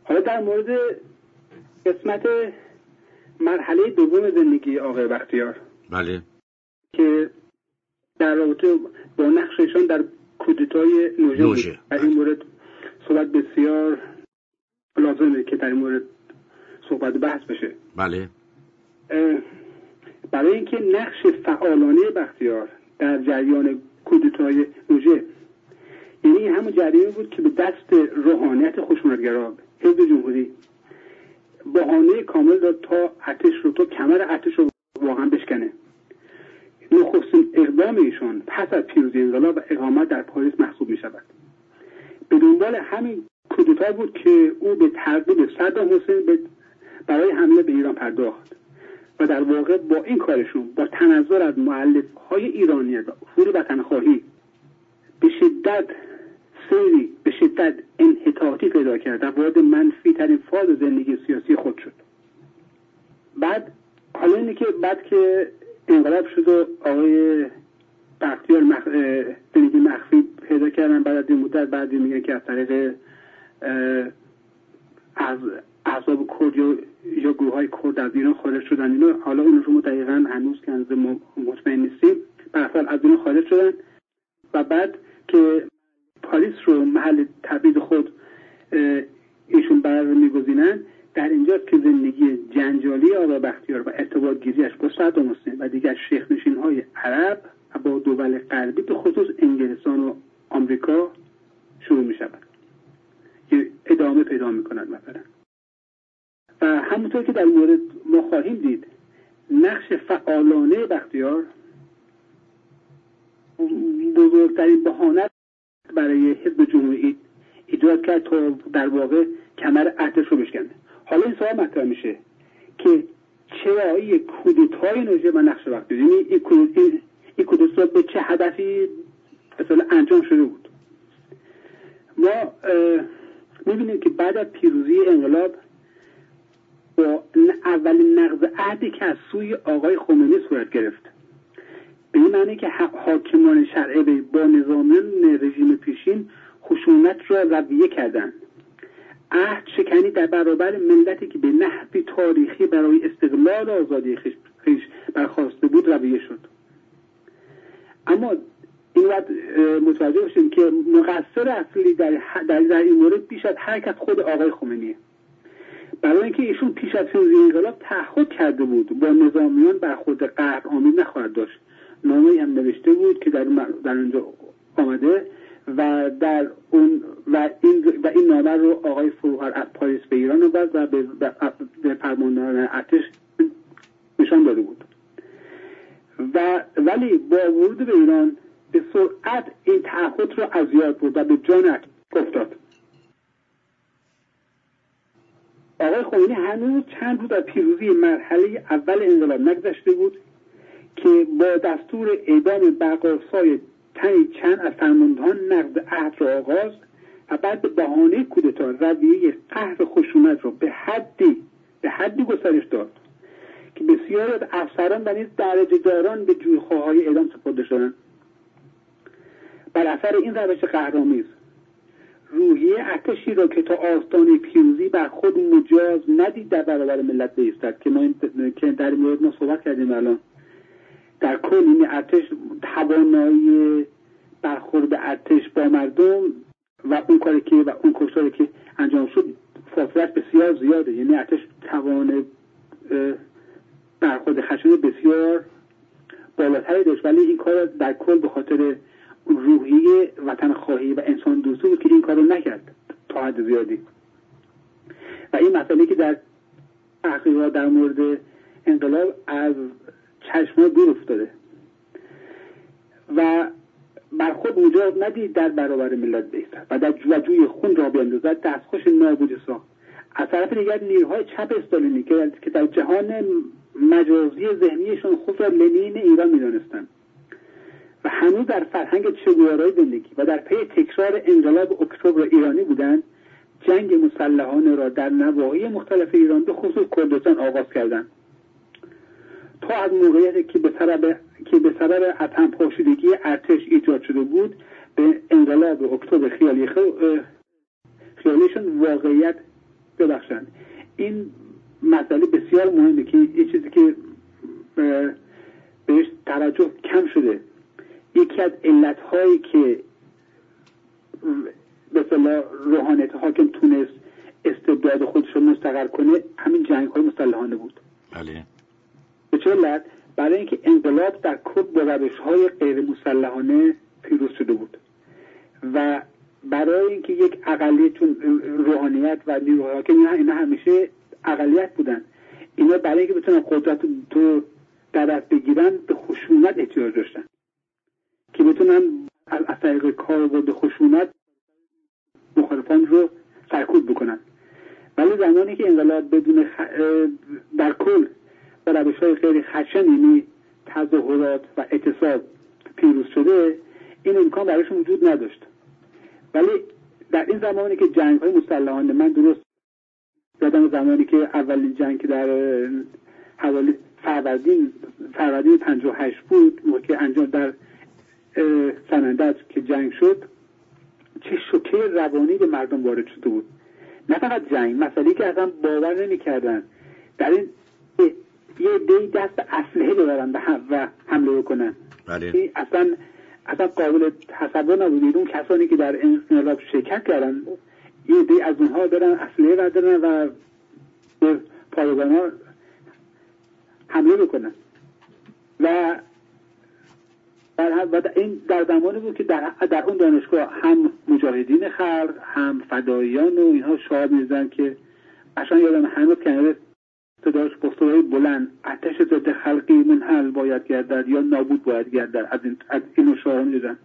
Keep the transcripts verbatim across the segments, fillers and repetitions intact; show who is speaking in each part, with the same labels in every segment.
Speaker 1: حالا در مورد قسمت مرحله دوم زندگی آقای بختیار،
Speaker 2: بله،
Speaker 1: که در رابطه با نقششان در کودتای نوژه بود، در این مورد صحبت بسیار لازمه که در این مورد صحبت بحث بشه.
Speaker 2: بله.
Speaker 1: برای اینکه نقش فعالانه بختیار در جریان کودتای نوژه، یعنی همون جریانی بود که به دست روحانیت خشونتگرا حزب جمهوری بهانه کامل داد تا ارتش رو، تا کمر ارتش رو واقعا بشکنه. نخستین اقدام ایشان پس از پیروزی انقلاب و اقامت در پاریس محسوب می شود. به دنبال همین کودتا بود که او به ترغیب صدام حسین برای حمله به ایران پرداخت و در واقع با این کارشون، با تنظر از مؤلفه‌های ایرانیت و اصول وطنخواهی، به شدت سیری به شدت انحطاطی پیدا کرد و وارد منفی ترین فاز زندگی سیاسی خود شد. بعد حالا اینه که بعد که انقلاب شد و آقای بختیار مخ... زندگی مخفی پیدا کردن، بعد از این مدت بعدی میگن که از طریق از احزاب کرد یا, یا گروه های کرد از ایران خارج شدن. اینا حالا اون رو دقیقاً هنوز که هنوز مطمئن نیستیم، به هر حال از ایران خارج شدن و بعد که پاریس رو محل تبعید خود ایشون بر میگزینن، در اینجاست که زندگی جنجالی آقای بختیار و ارتباط گیریش با صدام حسین و دیگر شیخ نشین های عرب و با دول غربی به خصوص انگلستان و آمریکا شروع می شود، که ادامه پیدا می کند مثلا. و همونطور که در مورد ما خواهیم دید، نقش فعالانه بختیار بزرگترین بهانه برای حزب جمهوری ایجاد کرد تا در واقع کمر ارتش رو بشکنه. حالا این سوال مطرح میشه که چرا این کودتای نوژه و نقش بختیار، یعنی این کودتا این کودتا به چه هدفی مثلا انجام شده بود؟ ما میبینیم که بعد از پیروزی انقلاب با اولین نقض عهدی که از سوی آقای خمینی صورت گرفت، به این معنی که حاکمان شرعی با نظامیان رژیم پیشین خشونت را رویه کردند. عهد شکنی در برابر ملتی که به نحوی تاریخی برای استقلال و آزادی خویش برخواسته بود رویه شد. اما این وقت متوجه باشیم که مقصر اصلی در, در, در این مورد بیش از هر کس خود آقای خمینیه، برای اینکه ایشون پیش از پیروزی انقلاب تعهد کرده بود با نظامیان برخورد قهرآمیز نخواهد داشت. نامه‌ای هم نوشته بود که در در اونجا آمده و در اون و این و این نامه رو آقای فروهر از پاریس به ایران آورد و به, به فرماندهان ارتش نشان داده بود. و ولی با ورود به ایران به سرعت این تعهد رو از یاد برد و به جان افتاد. آقای خمینی هنوز چند روز از پیروزی مرحله اول انقلاب نگذشته بود که با دستور اعدام برق‌آسای تنی چند از فرماندهان نقض عهد را آغاز و بعد به بهانه کودتا رویه قهر خشونت را به حدی به حدی گسترش داد که بسیاری از افسران و نیز درجه‌داران به جویخواهای اعدام سپرده شدند. بر اثر این روش قهرآمیز، روحیه ارتشی را که تا آستانه پیروزی بر خود مجاز ندید در برابر ملت بایستد، که ما این که در این مورد ما صحبت کردیم الان، در کل این ارتش توانایی برخورد ارتش با مردم و اون کاری که و اون کشتاری که انجام شد فاصله‌اش بسیار زیاده. یعنی ارتش توان برخورد خشن بسیار بالاتری داشت، ولی این کار در کل به خاطر روحیه وطن خواهی و انسان دوستی بود که این کار رو نکرد تا حد زیادی. و این مسئله که در تحقیقات در مورد انقلاب از چشم دور افتاده و بر خود مجاز ندید در برابر ملت بایستد و در جو جوی خون را بیندازد، دستخوش نابودی ساخت. از طرف دیگر نیروهای چپ استالینی که در جهان مجازی ذهنیشون خود را لنین ایران می‌دانستند و هنوز در فرهنگ چگوارای زندگی و در پی تکرار انقلاب اکتبر ایرانی بودند، جنگ مسلحانه را در نواحی مختلف ایران به خصوص کردستان آغاز کردند تا از موقعیتی که به سبب که به سبب عدم پاشیدگی ارتش ایجاد شده بود به انقلاب اکتبر خیالی خیالیشون واقعیت به این مسئله بسیار مهمه که یه چیزی که بهش توجه کم شده، یکی از علتهایی که به اصطلاح روحانیت حاکم تونست استبداد خودش رو مستقر کنه همین جنگ‌های مسلحانه بود.
Speaker 2: بله.
Speaker 1: به چه علت؟ برای اینکه انقلاب در کل با روش‌های غیر مسلحانه پیروز شده بود و برای اینکه یک اقلیت، چون روحانیت و نیروهای حاکم اینا همیشه اقلیت بودن، اینا برای اینکه بتونن قدرت رو در دست بگیرن به خشونت احتیاج داشتن که بتونن از طریق کاربرد خشونت مخالفان رو سرکوب بکنن. ولی زمانی که انقلاب بدون خ... در کل با روش‌های غیر خشن، یعنی تظاهرات و اعتصاب پیروز شده، این امکان برایش وجود نداشت. ولی در این زمانی که جنگ‌های مسلحانه، من درست یادم زمانی که اولین جنگ که در حوالی فروردین فروردین پنجاه و هشت بود، موقع که انجام در سنندج که جنگ شد، چه شوکه روانی به مردم وارد شده بود. نه فقط جنگ، مسئله‌ای که اصلا باور نمی‌کردن در این یه دی دست اسلحه ببرن و حمله بکنن.
Speaker 2: بله.
Speaker 1: اصلا اصلا قابل تصور نبود. اون کسانی که در انقلاب شرکت کردن، یه دی از اونها برن اسلحه بردارن و به پایگانا حمله بکنن و در این در زمانی بود که در, در اون دانشگاه هم مجاهدین خلق هم فداییان و اینها شعار می‌زدن که قشنگ یادم هنوز کنه صداش با صدای بلند، آتش ضد خلقی منحل باید گردد یا نابود باید گردد. از این از این شعار می‌زدن.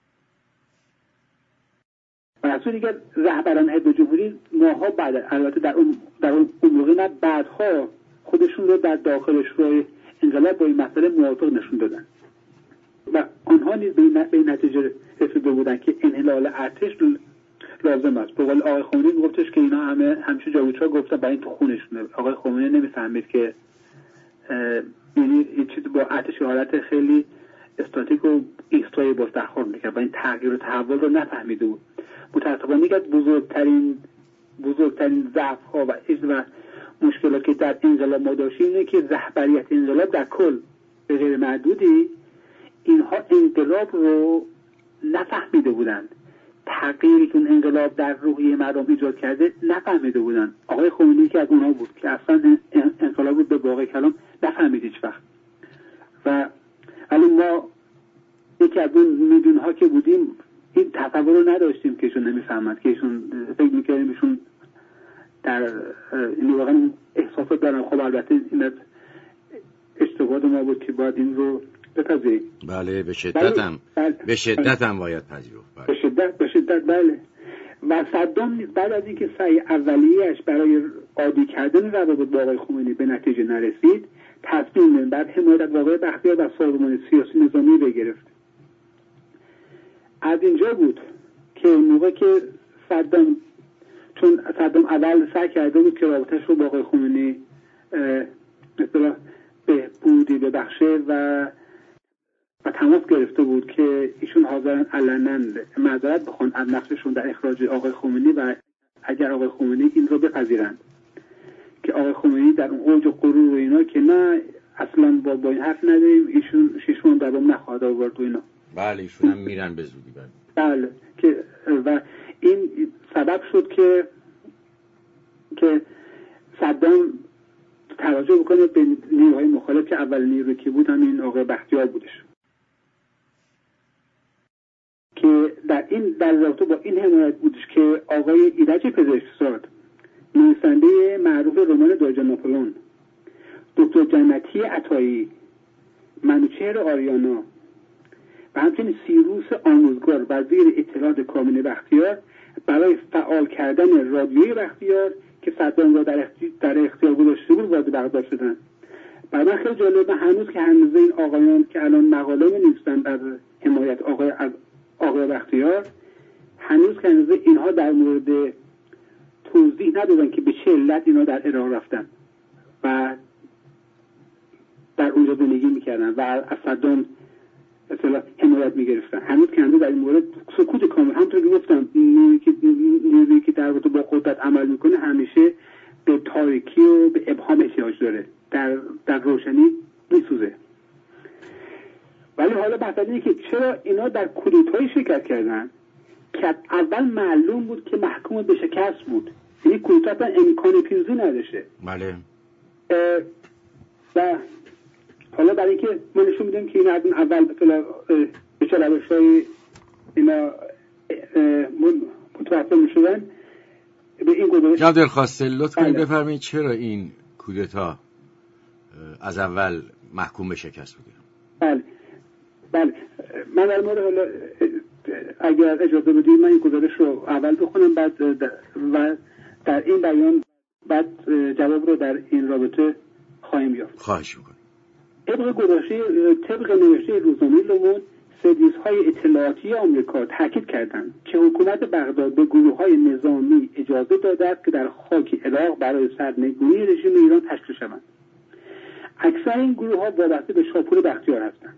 Speaker 1: و از اون دیگر رهبران حزب جمهوری ماها بعد، البته در اون در اون موقع نه بعدها، خودشون رو در داخل شورای انقلاب با این مسئله موافق نشون دادن و آنها نیز به این نتیجه رسیده بودن که انحلال ارتش لازم است. به قول آقای خمینی گفتش که اینا همه همیشه جاویدچا گفتن برای این تو خونشونه. آقای خمینی نمیفهمید که یعنی این چیز با ارتش حالت خیلی استاتیک و ایستایی باز برخورد میکرد و این تغییر و تحول رو نفهمیده بود. متاسفانه یکی از بزرگترین بزرگترین ضعف ها و و مشکلات که در انقلاب ما داشتیم اینه که رهبریت انقلاب در کل به غیر معدودی اینها انقلاب رو نفهمیده بودند. تغییری که اون انقلاب در روحیه مردم ایجاد کرده نفهمیده بودند. آقای خمینی که از اونها بود که اصلا انقلاب رو به واقع کلام نفهمید هیچ وقت. و ولی ما یکی از اون میلیون ها که بودیم این تصور رو نداشتیم که ایشون نمیفهمد، که ایشون فکر میکردیم ایشون در این واقعا احساسات دارن. خب البته این از اشتباه ما بود که باید این رو بپذیریم.
Speaker 2: بله به شدت هم بله. به شدت هم باید پذیرفت. بله.
Speaker 1: به شدت به شدت بله. و صدام نیز بعد از اینکه سعی اولیه‌اش برای عادی کردن روابط با آقای خمینی به نتیجه نرسید، تصمیم بر حمایت از آقای بختیار و سازمان سیاسی نظامی بگرفت. از اینجا بود که موقع که صدام، چون صدام اول سعی کرده بود که رابطه‌اش رو با آقای خمینی مثلا بهبودی ببخشه و و تماس گرفته بود که ایشون حاضرن علنا معذرت بخوان از نقششون در اخراج آقای خمینی و اگر آقای خمینی این رو بپذیرند، که آقای خمینی در اون اوج غرور و اینا که نه اصلا با با این حرف نداریم، ایشون شیشمون دوام نخواهد آورد و اینا.
Speaker 2: بله ایشون هم میرن به زودی.
Speaker 1: بله بله که و این سبب شد که که صدام توجه بکنه به نیروهای مخالف که اول نیروی که بود همین آقای بختیار بودش، که در این در رابطه با این حمایت بودش که آقای ایرج پزشکزاد، نویسنده معروف رمان داجا ناپلئون، دکتر جنتی عطایی، منوچهر آریانا و همچنین سیروس آموزگار وزیر اطلاعات کامل بختیار برای فعال کردن رادیوی بختیار که صدام را در اختیار, در اختیار گذاشته بود وارد بغداد شدن. برای من خیلی جالبه هنوز که هنوز این آقایان که الان مقاله می‌نویسن در حمایت آقای از آقای بختیار، هنوز که هنوز اینها در مورد توضیح ندادن که به چه علت اینا در عراق رفتن و در اونجا زندگی میکردن و از صدام مثلا حمایت میگرفتن. هنوز که هنوز در این مورد سکوت کامل. همونطور که گفتم نیرویی که نیرویی که در واقع با قدرت عمل میکنه همیشه به تاریکی اینا در کودتای شرکت کردن که اول معلوم بود که محکوم به شکست بود، یعنی کودتا امکان پیروزی نداشته.
Speaker 2: بله.
Speaker 1: و حالا برای اینکه ما نشون میدیم که اینا از اول به چه روش‌های اینا متوفر میشدن به این گزارش.
Speaker 2: جناب دلخواسته لطف کنید
Speaker 1: بله.
Speaker 2: بفرمایید چرا این کودتا از اول محکوم به شکست بود؟
Speaker 1: بله بله من در مورد حالا اگر اجازه بدید من این گزارش رو اول بخونم بعد و در این بیان بعد جواب رو در این رابطه خواهیم یافت.
Speaker 2: خواهش میکنم.
Speaker 1: طبق گزارش طبق نوشته روزنامه لوموند، سرویس‌های اطلاعاتی آمریکا تاکید کردند که حکومت بغداد به گروه‌های نظامی اجازه داده است که در خاک عراق برای سرنگونی رژیم ایران تشکیل شوند. اکثر این گروه‌ها وابسته به شاپور بختیار هستند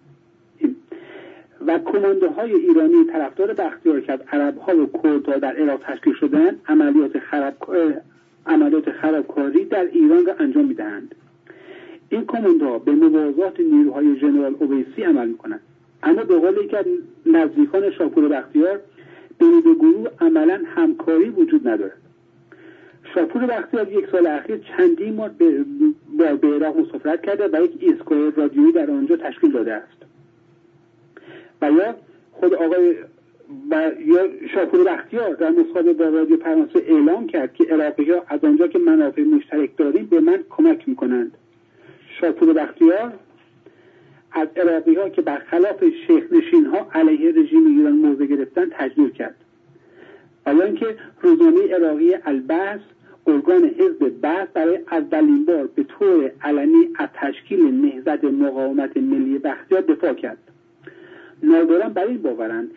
Speaker 1: و کماندوهای ایرانی طرفدار بختیار که از عرب‌ها و کردها در عراق تشکیل شده‌اند عملیات خراب عملیات خرابکاری در ایران را انجام می‌دهند. این کماندوها به موازات نیروهای ژنرال اویسی عمل می‌کنند، اما به قول یکی از نزدیکان شاپور بختیار بین دو گروه عملاً همکاری وجود ندارد. شاپور بختیار یک سال اخیر چندین بار به به عراق مسافرت کرده و یک ایستگاه رادیویی در آنجا تشکیل داده است. و یا خود آقای و یا شاپور بختیار در مصاحبه با رادیو فرانسه اعلام کرد که عراقی‌ها از آنجا که منافع مشترک داریم به من کمک می‌کنند. شاپور بختیار از عراقی‌ها که برخلاف شیخ نشین‌ها علیه رژیم ایران موضع گرفتن تجدید کرد. حالا اینکه روزنامه عراقی البحث ارگان حزب بعث برای اولین بار به طور علنی از تشکیل نهضت مقاومت ملی بختیار دفاع کرد. ناظران بر این باورند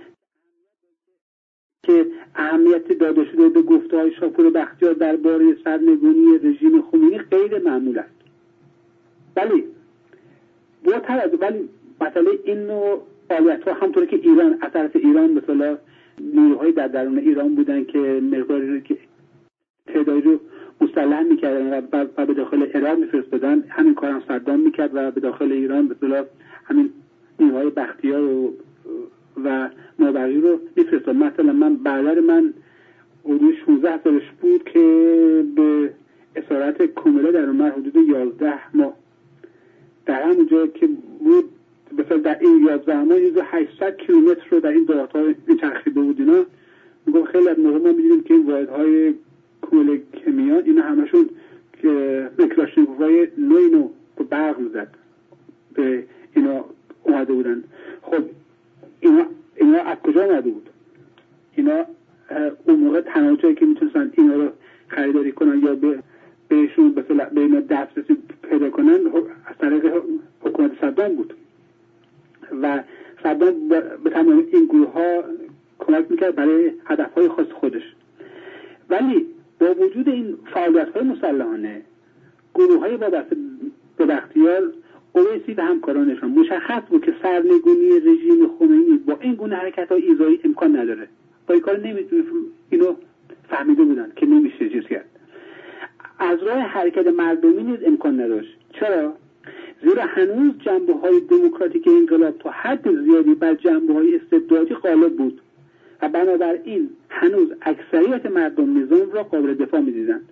Speaker 1: که اهمیت داده شده به گفته‌های شاپور بختیار درباره سرنگونی رژیم خمینی غیر معمول است. ولی با توجه ولی مسئله این نوع فعالیت‌ها همطوری که ایران از طرف ایران مثلا نیروهای در درون ایران بودن که مقداری که تعدادی رو مسلح می‌کردن و, و به داخل عراق می‌فرستادن، همین کار هم صدام می‌کرد و به داخل ایران مثلا همین نیروهای بختیار و و مابقی رو می‌فرستاد. مثلا من برادر من حدود شانزده سالش بود که به اسارت کومله در عمر حدود یازده ماه در همون جایی که بود مثلا در این یازده ماه حدود هشتصد کیلومتر رو در این دهات‌ها می‌چرخیده بود. اینا میگم خیلی از موقع ما می‌دیدیم که این واحدهای کومله که میان اینا همشون که میکروشنکوفای نوعی نوع به برق می‌زد به اینا اومده بودن. خب اینا اینا از کجا اومده بود؟ اینا اون موقع تنها جایی که میتونستن اینا رو خریداری کنن یا به بهشون مثلا به اینا دسترسی پیدا کنن از طریق حکومت صدام بود و صدام به تمام این گروه ها کمک میکرد برای هدف های خاص خودش. ولی با وجود این فعالیت های مسلحانه گروه های وابسته به بختیار اویسی و همکارانشان مشخص بود که سرنگونی رژیم خمینی با این گونه حرکت های ایذایی امکان نداره. با این کار نمیتونه اینو فهمیده بودن که نمیشه چیز کرد. از راه حرکت مردمی نیز امکان نداشت. چرا؟ زیرا هنوز جنبه های دموکراتیک انقلاب تا حد زیادی بر جنبه های استبدادی غالب بود و بنابراین هنوز اکثریت مردم نظام را قابل دفاع می‌دیدند.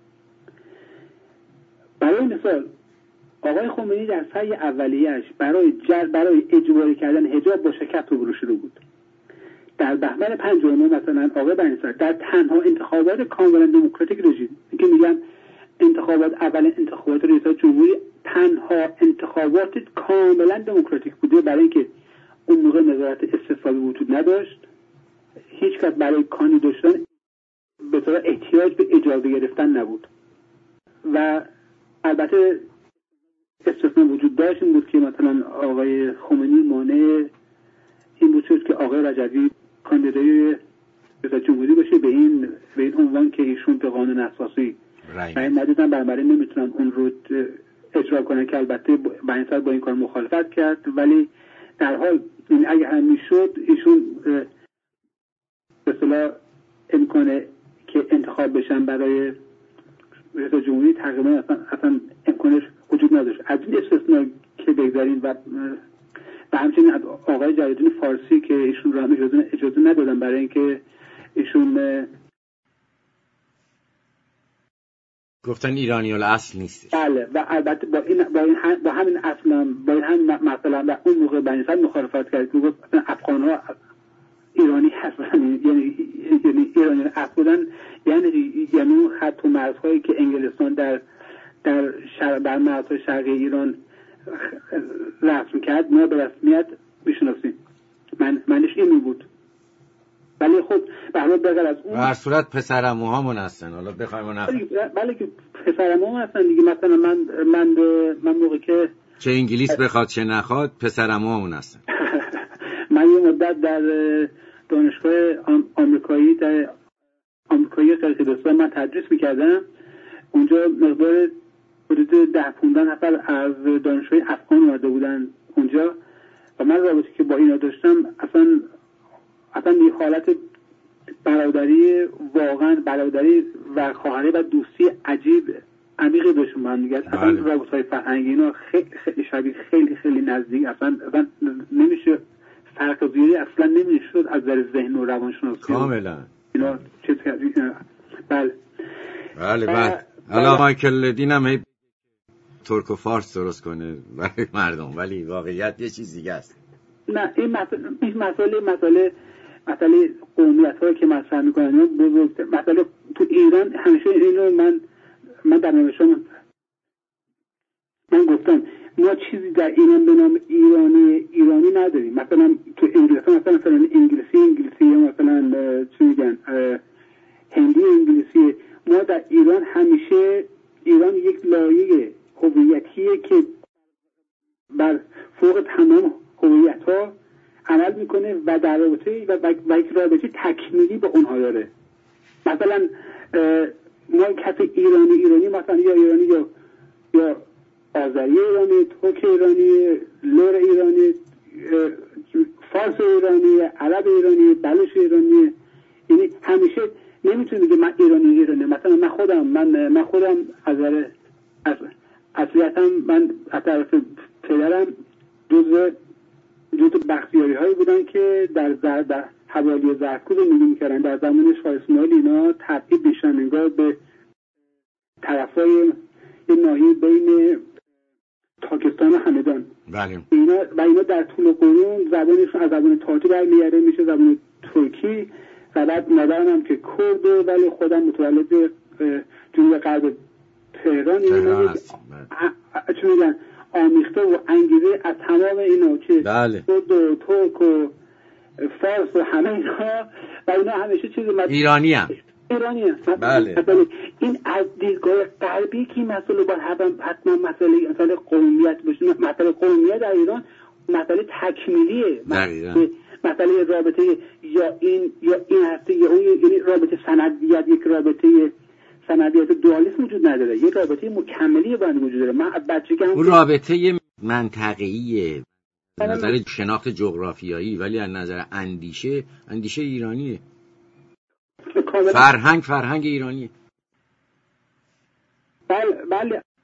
Speaker 1: برای مثال آقای خمینی در سعی اولیه‌اش برای جر برای اجباری کردن حجاب با شکست روبرو شده بود. در بهمن پنجاه و نه مثلا آقای بنی‌صدر در تنها انتخابات کاملا دموکراتیک رژیم که میگن انتخابات اول انتخابات ریاست جمهوری تنها انتخابات کاملا دموکراتیک بوده، برای اینکه اون موقع نظارت استثبابی وجود نداشت، هیچ کس برای کاندیدا شدن به طور احتیاج به اجازه گرفتن نبود و البته استثنا وجود داشت این بود که مثلا آقای خمینی مانع این بود که آقای رجوی کاندیدای ریاست جمهوری بشه به این به این عنوان که ایشون به قانون اساسی رأی ندادن، بنابراین نمیتونن اون رو اجرا کنن که البته بنی‌صدر با این کار مخالفت کرد. ولی در حال این اگه هم میشد ایشون به اصطلاح امکان که انتخاب بشن برای ریاست جمهوری تقریبا اصلا, اصلا امکانش وجود نداشت. از این استثنا که بگذاریم و و همچنین از آقای جلیل‌الدین فارسی که ایشون رو هم اجازه, اجازه ندادن برای اینکه ایشون
Speaker 2: گفتن ایرانی الاصل نیستش.
Speaker 1: بله و البته با این با این هم با همین اصلا با این همین مثلا و اون موقع بنی صدر مخالفت کرد که گفت مثلا افغان‌ها ایرانی هستن، یعنی یعنی ایرانی اصل بودن، یعنی یعنی اون خط و مرزهایی که انگلستان در در شرق در مرزهای شرقی ایران رسم کرد ما به رسمیت میشناسیم. من منش این بود. ولی خب به هر حال بغیر از اون
Speaker 2: به هر صورت پسرعموهامون هستن، حالا بخوایم اون هستن.
Speaker 1: بله که پسرعموهام هستن دیگه. مثلا من من من موقع که
Speaker 2: چه انگلیس بخواد چه نخواد پسرعموهامون هستن.
Speaker 1: من یه مدت در دانشگاه آمریکایی در آمریکایی قرقیزستان من تدریس میکردم. اونجا مقدار حدود ده پانزده نفر از دانشجوی افغان اومده بودن اونجا و من رابطه که با اینا داشتم اصلا اصلا یه حالت برادری، واقعا برادری و خواهری و دوستی عجیب عمیقی داشتم من دیگه. اصلا رابطه‌های فرهنگی اینا خیلی خیلی شبیه، خیلی خیلی نزدیک، اصلا اصلا نمیشه فرق زیادی اصلا نمیشد از نظر ذهن و روانشناسی
Speaker 2: کاملا
Speaker 1: اینا چیز کردی. بله
Speaker 2: بله بله. حالا مایکل دین هم هی ترک و فارس درست کنه برای مردم، ولی واقعیت یه چیز دیگه است.
Speaker 1: نه این مسئله این مسئله مسئله مسئله قومیت‌هایی که مطرح می‌کنن بزرگ مسئله تو ایران همیشه اینو من من در نوشتم من گفتم ما چیزی در ایران به نام ایرانی ایرانی نداریم. مثلا تو انگلیسی مثلا مثلا انگلیسی انگلیسی مثلا چی میگن هندی انگلیسی. ما در ایران همیشه ایران یک لایه هویتیه که بر فوق تمام هویت‌ها عمل میکنه و در رابطه و, و یک رابطه تکمیلی با اونها داره. مثلا ما کسی ایرانی ایرانی مثلا یا ایرانی یا یا آذری ایرانی، ترک ایرانی، لور ایرانی، فارس ایرانی، عرب ایرانی، بلوچ ایرانی. یعنی همیشه نمیتونه بگه من ایرانی ایرانی. مثلا من خودم من من خودم از از اصلیتم من از طرف پدرم جزء جزء بختیاری هایی بودن که در در, در حوالی زرتکو زندگی میکردن. در زمان شاه اسماعیل اینا تبعید میشن انگار به طرفای یه ناحیه بین پاکستان و همدان.
Speaker 2: بله.
Speaker 1: اینا و اینا در طول قرون زبانشون از زبان تاتی برمیگرده میشه زبان ترکی و بعد مادرم هم که کرده ولی خودم متولد جنوب غرب تهران. اینا چون میگن آمیخته و انگیزه از تمام اینا که
Speaker 2: بله.
Speaker 1: کرد و ترک و فارس و همه اینا و اینا همیشه چیزی مد...
Speaker 2: ایرانی هم
Speaker 1: ایرانی هم.
Speaker 2: بله.
Speaker 1: این از دیدگاه غربی که مسئله با حتما مسئله مسئله قومیت باشه. مسئله قومیت در ایران مسئله تکمیلیه.
Speaker 2: دقیقاً.
Speaker 1: مسئله رابطه یا این یا این هسته یا اون، یعنی رابطه سندیت یک رابطه سندیت دوالیسم وجود نداره. یک رابطه مکملی باید وجود داره. من بچگی هم
Speaker 2: اون رابطه منطقه‌ایه از نظر شناخت جغرافیایی، ولی از نظر اندیشه اندیشه ایرانیه. فرهنگ فرهنگ ایرانیه.
Speaker 1: بله بله